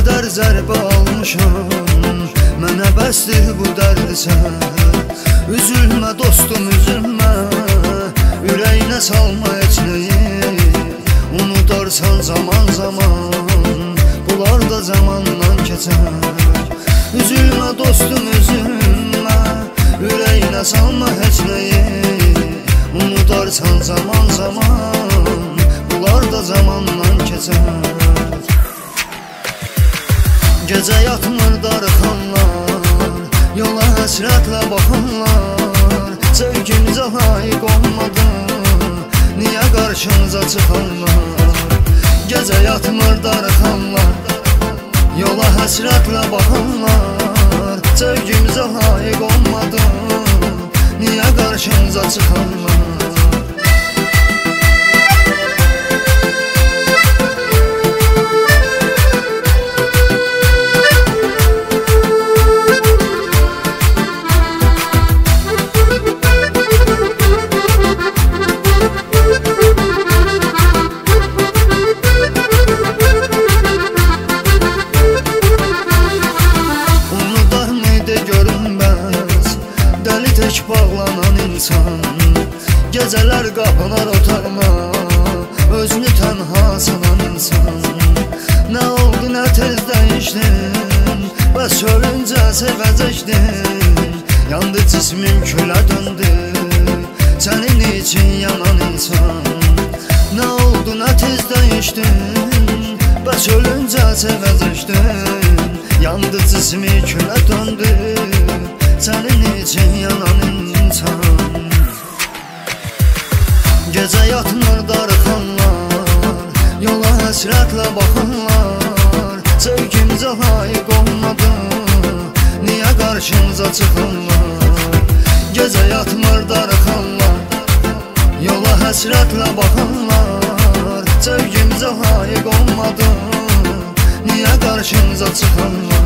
qədər zərbə almışam, mənə bəsdir bu dərdisən. Üzülmə dostum, üzülmə, ürəyinə salma heç nəyi. Unudarsan zaman zaman, bunlar da zamandan keçər. Üzülmə dostum, üzülmə, ürəyinə salma heç nəyi. Unudarsan zaman zaman, bunlar da zamandan keçər. Gecə yatmır darıxanlar, yola həsrətlə baxanlar. Sevgimizə layiq olmadı, niyə qarşımıza çıxanlar? Gecə yatmır darıxanlar, yola həsrətlə baxanlar. Sevgimizə layiq olmadı, niyə qarşımıza çıxanlar? Tək bağlanan insan, gecələr qapılar otağına, özünü tənha sanan insan. Nə oldu, nə tez dəyişdin, bəs ölüncə sevəcəkdin. Yandı cismin külə döndü, sənin için yanan insan. Nə oldu, nə tez dəyişdin, bəs ölüncə sevəcəkdin. Yandı cismi külə döndü, sənin için yanan insan. Gecə yatmır darıxanlar, yola həsrətlə baxanlar. Sevgimizə layiq olmadı, niyə qarşımıza çıxanlar? Gecə yatmır darıxanlar, yola həsrətlə baxanlar. Sevgimizə layiq olmadı, niyə qarşımıza çıxanlar?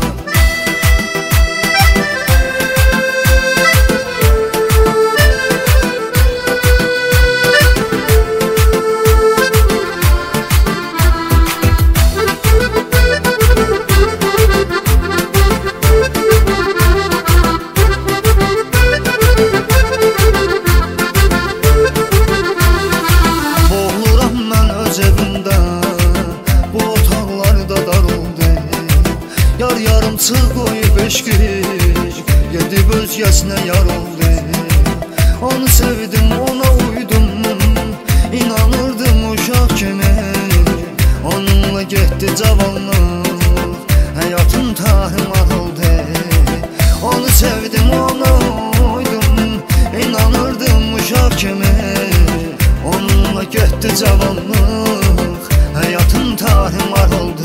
Yar yarımçıq qoyub eşqik, gedib özgəsinə yar oldu. Onu sevdim, ona uydum, inanırdım uşaq kimi. Onunla getdi cavanlıq, həyatım tahimar oldu. Onu sevdim, ona uydum, inanırdım uşaq kimi. Onunla getdi cavanlıq, həyatım tahimar oldu.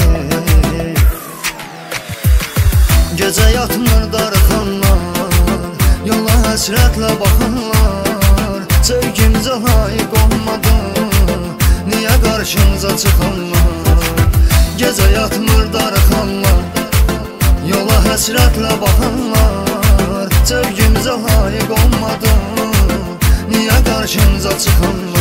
Gecə yatmır darıxanlar, yola həsrətlə baxanlar. Sevgimizə layiq olmadı, niyə qarşımıza çıxanlar? Gecə yatmır darıxanlar, yola həsrətlə baxanlar. Sevgimizə layiq olmadı, niyə qarşımıza çıxanlar?